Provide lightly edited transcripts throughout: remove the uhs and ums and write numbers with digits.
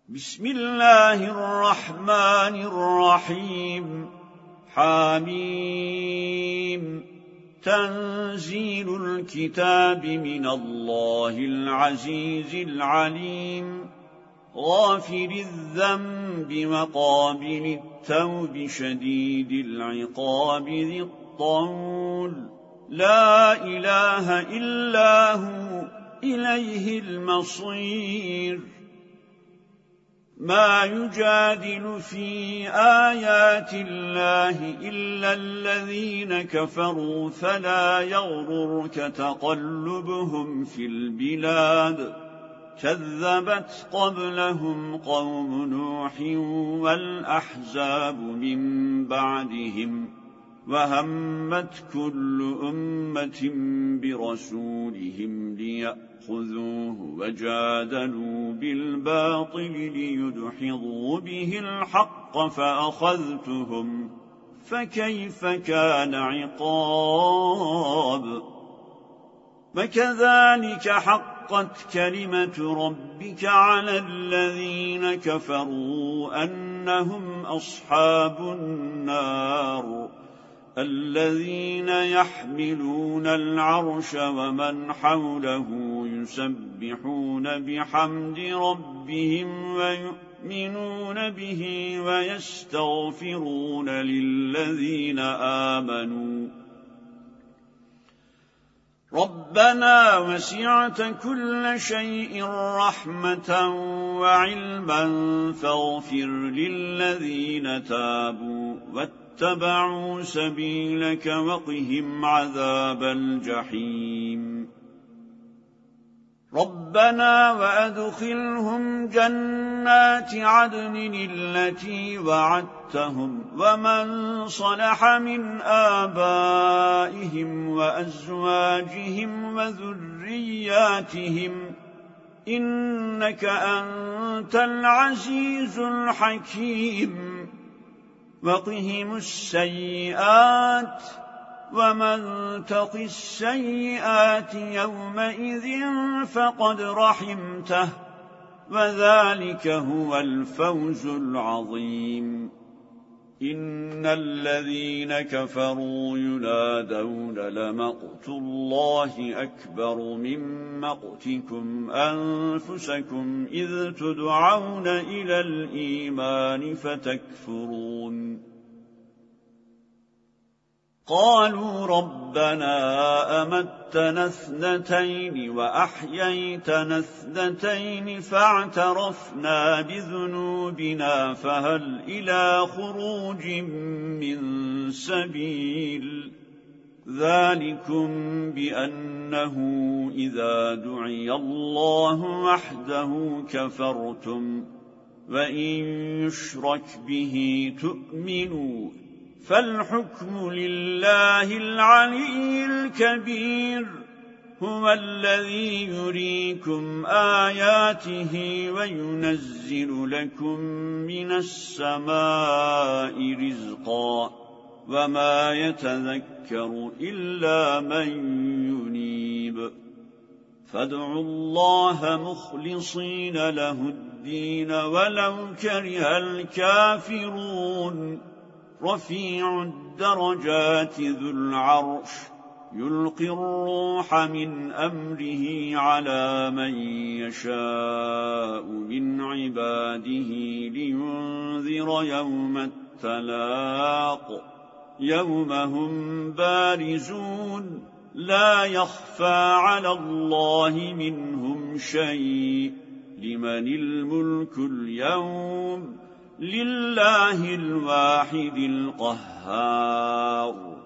بسم الله الرحمن الرحيم حميم تنزيل الكتاب من الله العزيز العليم غافر الذنب وقابل التوب شديد العقاب ذي الطول لا إله إلا هو إليه المصير ما يجادل في آيات الله إلا الذين كفروا فلا يغررك تقلبهم في البلاد كذبت قبلهم قوم نوح والأحزاب من بعدهم وهمت كل أمة برسولهم ليأخذوه وجادلوا بالباطل ليدحضوا به الحق فأخذتهم فكيف كان عقاب وكذلك حقت كلمة ربك على الذين كفروا أنهم أصحاب النار الذين يحملون العرش ومن حوله يسبحون بحمد ربهم ويؤمنون به ويستغفرون للذين آمنوا ربنا وسعت كل شيء رحمة وعلما فاغفر للذين تابوا واتبعوا سبيلك وقهم عذاب الجحيم ربنا وأدخلهم جنات عدن التي وعدتهم ومن صلح من آبائهم وأزواجهم وذرياتهم إنك أنت العزيز الحكيم وقهم السيئات ومن تق السيئات يومئذ فقد رحمته وذلك هو الفوز العظيم إن الذين كفروا ينادون لمقت الله أكبر من مقتكم أنفسكم إذ تدعون إلى الإيمان فتكفرون قالوا ربنا أمتنا اثنتين وأحييتنا اثنتين فاعترفنا بذنوبنا فهل إلى خروج من سبيل ذلكم بأنه إذا دعي الله وحده كفرتم وإن يشرك به تؤمنوا فالحكم لله العلي الكبير هو الذي يريكم آياته وينزل لكم من السماء رزقا وما يتذكر إلا من ينيب فادعوا الله مخلصين له الدين ولو كره الكافرون رفيع الدرجات ذو العرش يلقي الروح من أمره على من يشاء من عباده لينذر يوم التلاق يوم هم بارزون لا يخفى على الله منهم شيء لمن الملك اليوم لله الواحد القهار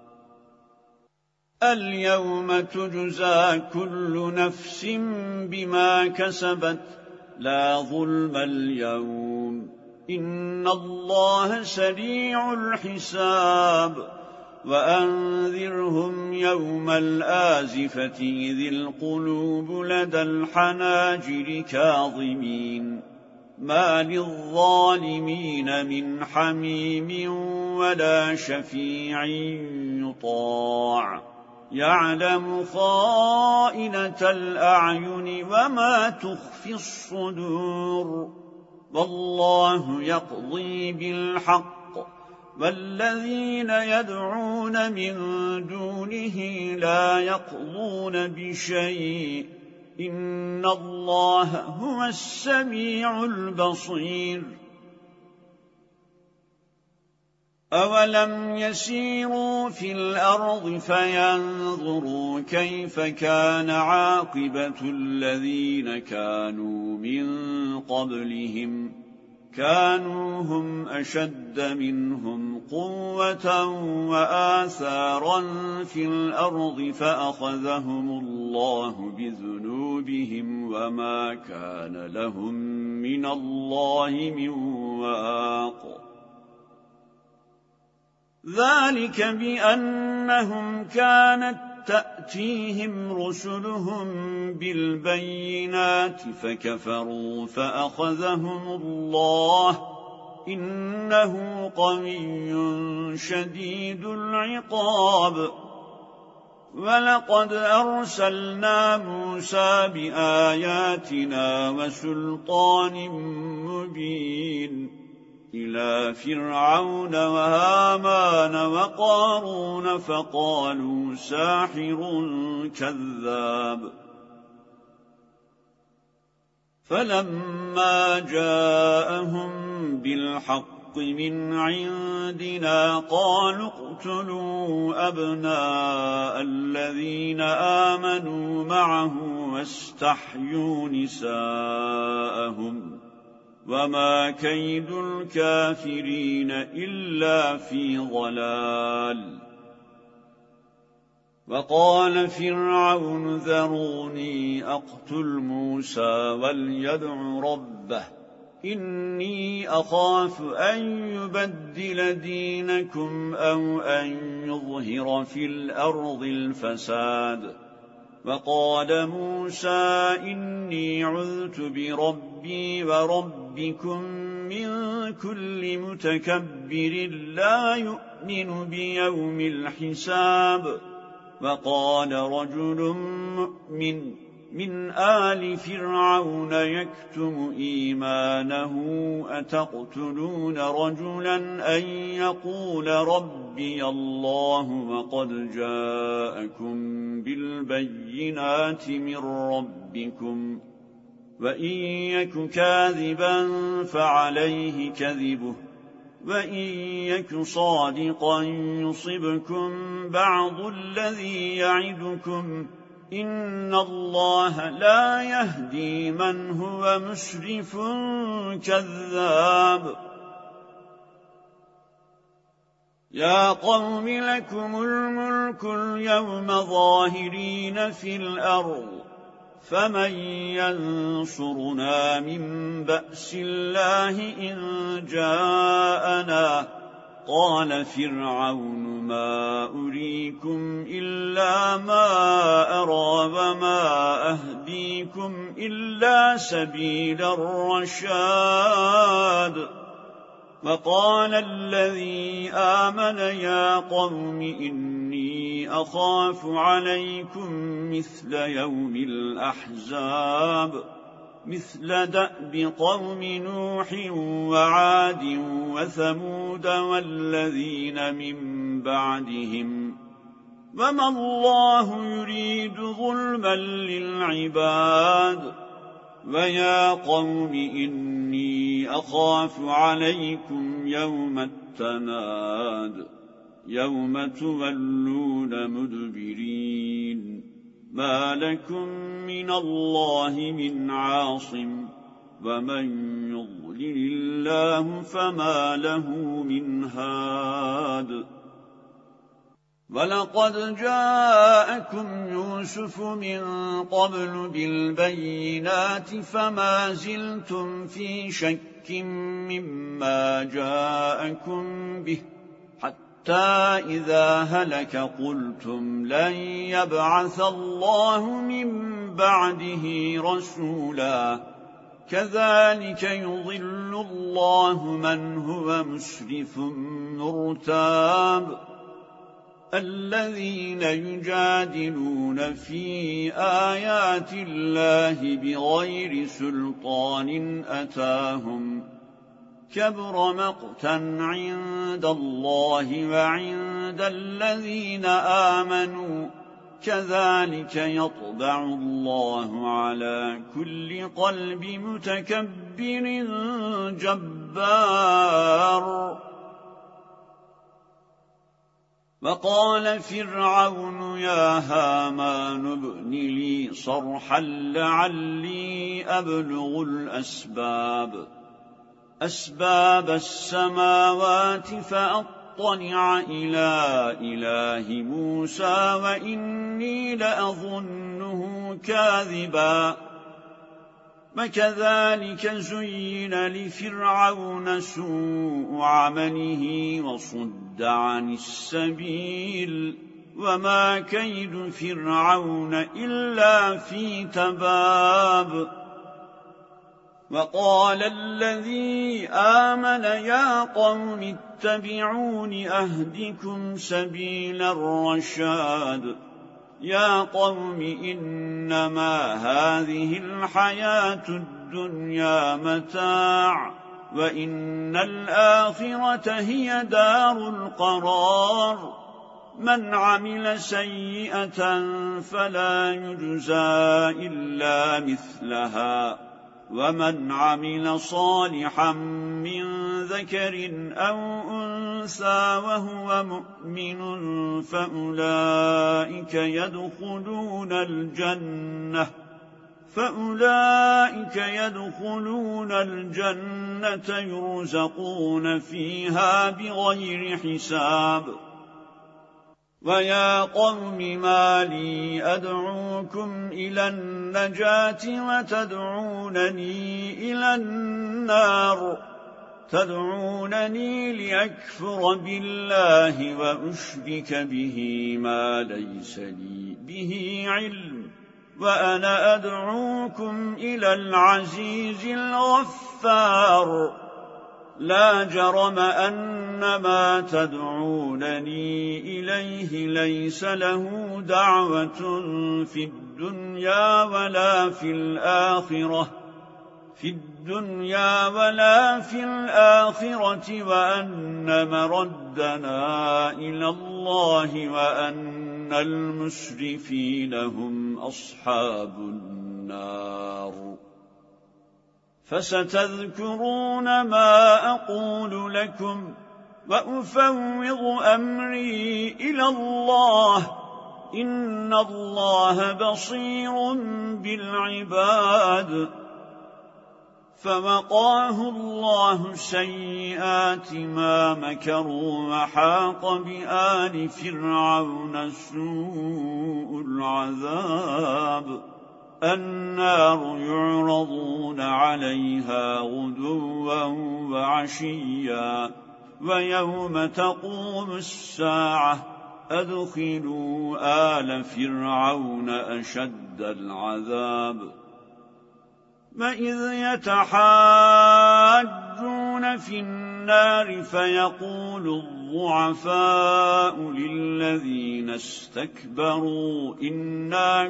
اليوم تجزى كل نفس بما كسبت لا ظلم اليوم إن الله سريع الحساب وأنذرهم يوم الآزفة إذ القلوب لدى الحناجر كاظمين ما للظالمين من حميم ولا شفيع يطاع يعلم خائنة الأعين وما تخفي الصدور والله يقضي بالحق والذين يدعون من دونه لا يقضون بشيء إن الله هو السميع البصير أولم يسيروا في الأرض فينظروا كيف كان عاقبة الذين كانوا من قبلهم كانوا هم أشد منهم قوة وآثارا في الأرض فأخذهم الله بذنوبهم وما كان لهم من الله من واق ذلك بأنهم كانت تأتيهم رسلهم بالبينات فكفروا فأخذهم الله إنه قوي شديد العقاب ولقد أرسلنا موسى بآياتنا وسلطان مبين إلى فرعون وهامان وقارون فقالوا ساحر كذاب فلما جاءهم بالحق من عندنا قالوا اقتلوا أبناء الذين آمنوا معه واستحيوا نساءهم وما كيد الكافرين إلا في ضلال وقال فرعون ذروني أقتل موسى وليدع ربه إني أخاف أن يبدل دينكم أو أن يظهر في الأرض الفساد وقال موسى إني عذت بربي وربكم من كل متكبر لا يؤمن بيوم الحساب وقال رجل مؤمن من آل فرعون يكتم إيمانه أتقتلون رجلا أن يقول ربي الله وقد جاءكم بالبينات من ربكم وإن يك كاذبا فعليه كذبه وإن يك صادقا يصبكم بعض الذي يعدكم إن الله لا يهدي من هو مسرف كذاب يا قوم لكم الملك اليوم ظاهرين في الأرض فمن ينصرنا من بأس الله إن جاءنا قال فرعون ما أريكم إلا ما أرى وما أهديكم إلا سبيل الرشاد وقال الذي آمن يا قوم إني أخاف عليكم مثل يوم الأحزاب مثل دأب قوم نوح وعاد وثمود والذين من بعدهم وما الله يريد ظلما للعباد ويا قوم إني أخاف عليكم يوم التناد يوم تولون مدبرين ما لكم من الله من عاصم ومن يضلل الله فما له من هاد ولقد جاءكم يوسف من قبل بالبينات فما زلتم في شك مما جاءكم به حتى إذا هلك قلتم لن يبعث الله من بعده رسولا كذلك يضل الله من هو مسرف مرتاب الذين يجادلون في آيات الله بغير سلطان أتاهم كبر مقتا عند الله وعند الذين آمنوا كذلك يطبع الله على كل قلب متكبر جبار. وقال فرعون يا هامان ابن لي صرحا لعلي أبلغ أسباب السماوات فأطلع إلى إله موسى وإني لأظنه كاذبا. وكذلك زين لفرعون سوء عمله وصد عن السبيل وما كيد فرعون إلا في تباب. وقال الذي آمن يا قوم اتبعون أهدكم سبيل الرشاد. يا قوم إنما هذه الحياة الدنيا متاع وإن الآخرة هي دار القرار. من عمل سيئة فلا يجزى إلا مثلها ومن عمل صالحا من ذكر أو أنثى وهو مؤمن فأولئك يدخلون الجنة يرزقون فيها بغير حساب. ويا قوم ما لي أدعوكم إلى النجاة وتدعونني إلى النار. تدعونني لأكفر بالله وأشرك به ما ليس لي به علم وأنا أدعوكم إلى العزيز الغفار. لا جرم أن ما تدعونني إليه ليس له دعوة في الدنيا ولا في الآخرة وأن مردنا إلى الله وأن المسرفين هم أصحاب النار. فستذكرون ما أقول لكم وأفوض أمري إلى الله إن الله بصير بالعباد. فوقاه الله سيئات ما مكروا وحاق بآل فرعون سوء العذاب. النار يعرضون عليها غدوا وعشيا ويوم تقوم الساعة أدخلوا آل فرعون أشد العذاب. وإذ يتحاجون في النار فيقول الضعفاء للذين استكبروا إنا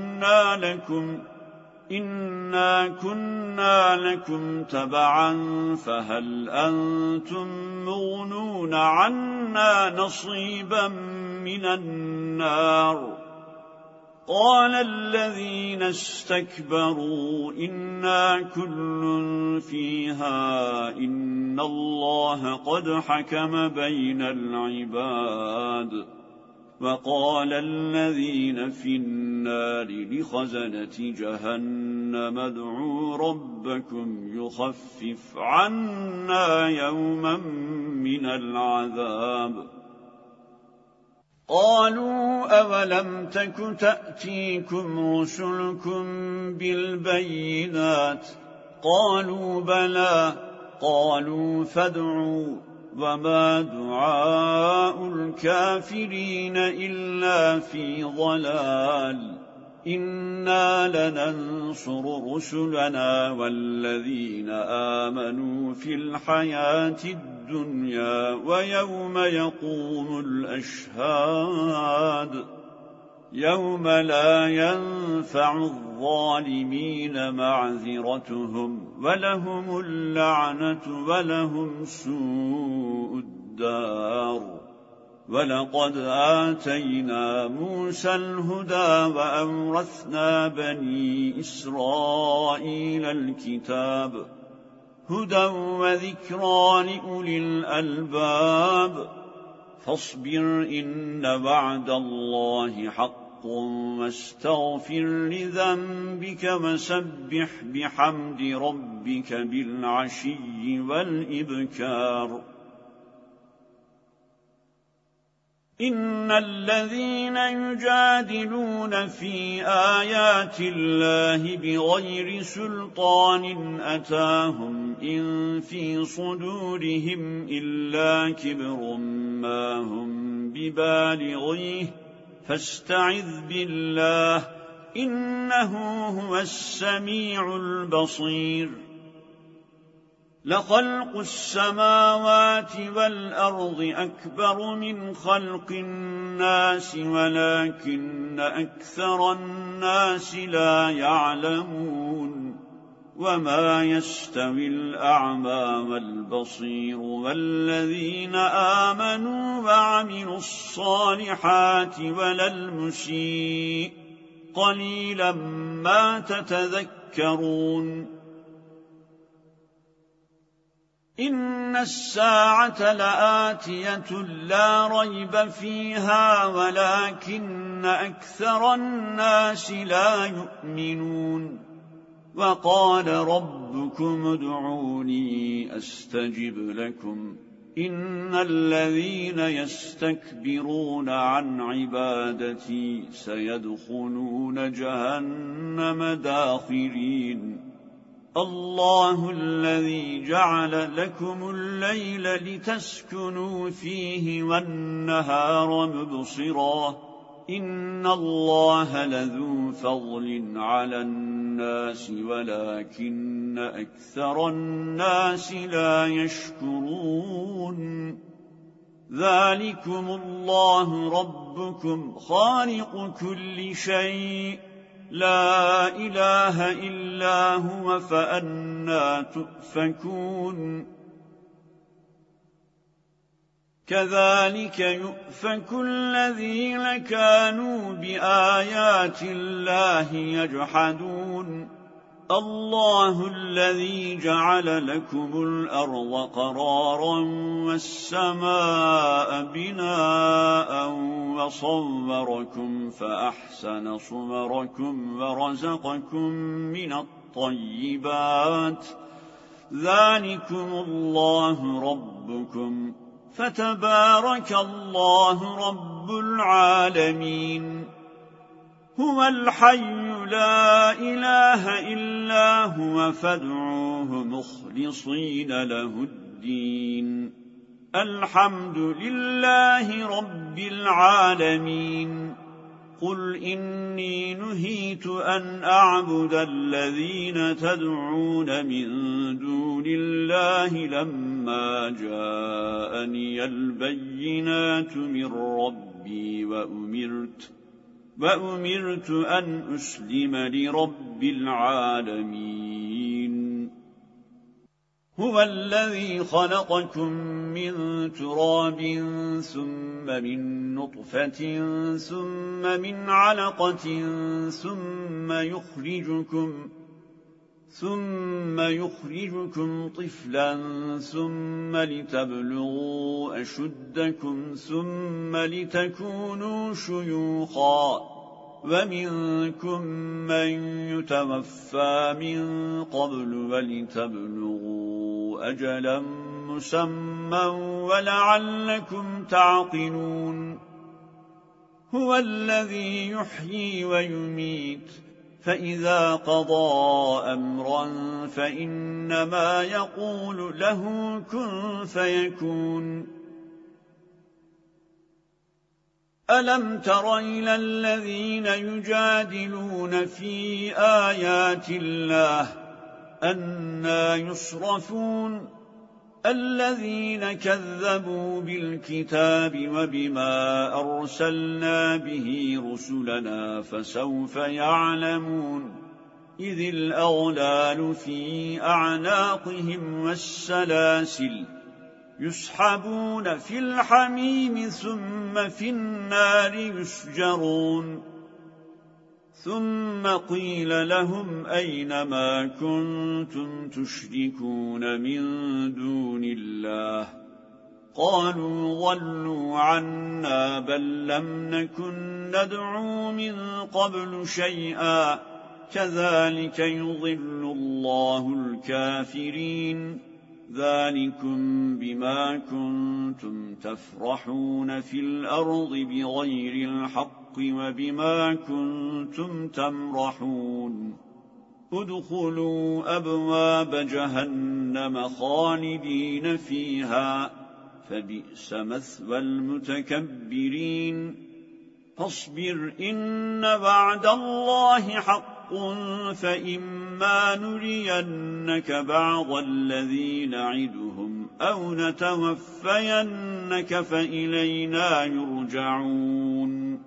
كنا لكم تبعا فهل أنتم مغنون عنا نصيبا من النار. قال الذين استكبروا إنا كل فيها إن الله قد حكم بين العباد. وقال الذين في النار لخزنة جهنم ادعوا ربكم يخفف عنا يوما من العذاب. قالوا أولم تك تأتيكم رسلكم بالبينات قالوا بلى قالوا فادعوا وما دعاء الكافرين إلا في ضلال. إنا لننصر رسلنا والذين آمنوا في الحياة الدنيا ويوم يقوم الأشهاد يوم لا ينفع الظالمين معذرتهم ولهم اللعنة ولهم سوء الدار ولقد آتينا موسى الهدى وأورثنا بني إسرائيل الكتاب هدى وذكرى لأولي الألباب فاصبر إن وعد الله حق واستغفر لذنبك وسبح بحمد ربك بالعشي والإبكار إن الذين يجادلون في آيات الله بغير سلطان أتاهم إن في صدورهم إلا كبر ما هم ببالغيه فاستعذ بالله إنه هو السميع البصير لخلق السماوات والأرض أكبر من خلق الناس ولكن أكثر الناس لا يعلمون وما يستوي الأعمى والبصير والذين آمنوا وعملوا الصالحات ولا المسيء قليلا ما تتذكرون إن الساعة لآتية لا ريب فيها ولكن أكثر الناس لا يؤمنون وقال ربكم ادعوني أستجب لكم إن الذين يستكبرون عن عبادتي سيدخلون جهنم داخرين الله الذي جعل لكم الليل لتسكنوا فيه والنهار مبصرا إن الله لذو فضل على الناس ولكن أكثر الناس لا يشكرون ذلكم الله ربكم خالق كل شيء لا إله إلا هو فأنى تؤفكون كذلك يؤفك الذين كانوا بآيات الله يجحدون الله الذي جعل لكم الأرض قرارا والسماء بناء وصوركم فأحسن صوركم ورزقكم من الطيبات ذلكم الله ربكم فتبارك الله رب العالمين هو الحي لا إله إلا هو فادعوه مخلصين له الدين الحمد لله رب العالمين قل إني نهيت أن أعبد الذين تدعون من دون الله لما جاءني البينات من ربي وأمرت أن أسلم لرب العالمين هو الذي خلقكم من تراب ثم من نطفة ثم من علقة ثم يخرجكم طفلا ثم لتبلغوا أشدكم ثم لتكونوا شيوخا ومنكم من يتوفى من قبل ولتبلغوا أجلا مسمى ولعلكم تعقلون هو الذي يحيي ويميت فإذا قضى أمرا فإنما يقول له كن فيكون ألم تر إلى الذين يجادلون في آيات الله أنى يصرفون الذين كذبوا بالكتاب وبما أرسلنا به رسلنا فسوف يعلمون إذ الأغلال في أعناقهم والسلاسل يسحبون في الحميم ثم في النار يسجرون ثم قيل لهم أين ما كنتم تشركون من دون الله قالوا ضلوا عنا بل لم نكن ندعو من قبل شيئا كذلك يضل الله الكافرين ذلكم بما كنتم تفرحون في الأرض بغير الحق وبما كنتم تمرحون ادخلوا أبواب جهنم خالدين فيها فبئس مثوى المتكبرين فاصبر إن وعد الله حق فإما نرينك بعض الذي نعدهم أو نتوفينك فإلينا يرجعون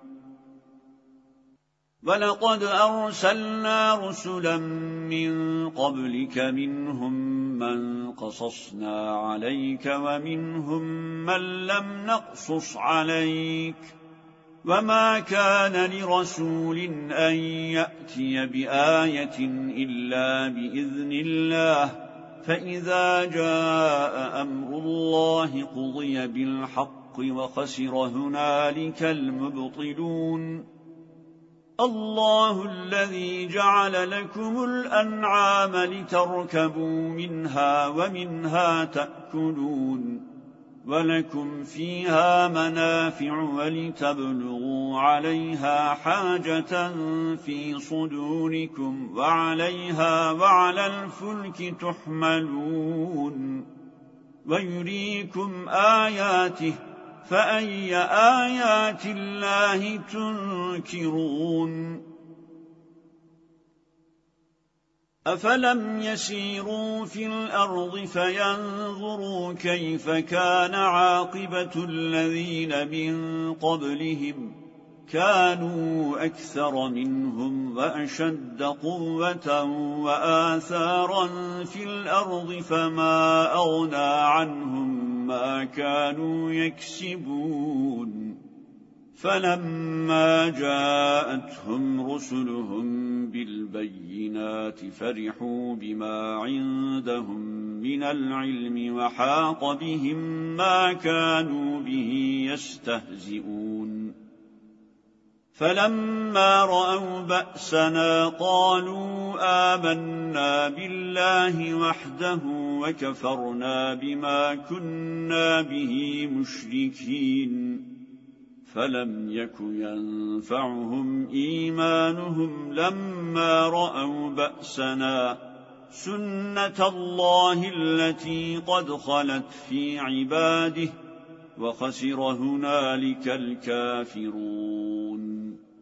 ولقد أرسلنا رسلا من قبلك منهم من قصصنا عليك ومنهم من لم نقصص عليك وما كان لرسول أن يأتي بآية إلا بإذن الله فإذا جاء أمر الله قضي بالحق وخسر هنالك المبطلون الله الذي جعل لكم الأنعام لتركبوا منها ومنها تأكلون ولكم فيها منافع ولتبلغوا عليها حاجة في صدوركم وعليها وعلى الفلك تحملون ويريكم آياته فأي آيات الله تنكرون أفلم يسيروا في الأرض فينظروا كيف كان عاقبة الذين من قبلهم كانوا أكثر منهم وأشد قوة وآثارا في الأرض فما أغنى عنهم ما كانوا يكسبون فلما جاءتهم رسلهم بالبينات فرحوا بما عندهم من العلم وحاق بهم ما كانوا به يستهزئون فلما رأوا بأسنا قالوا آمنا بالله وحده وكفرنا بما كنا به مشركين فلم يك ينفعهم إيمانهم لما رأوا بأسنا سنة الله التي قد خلت في عباده وخسر هنالك الكافرون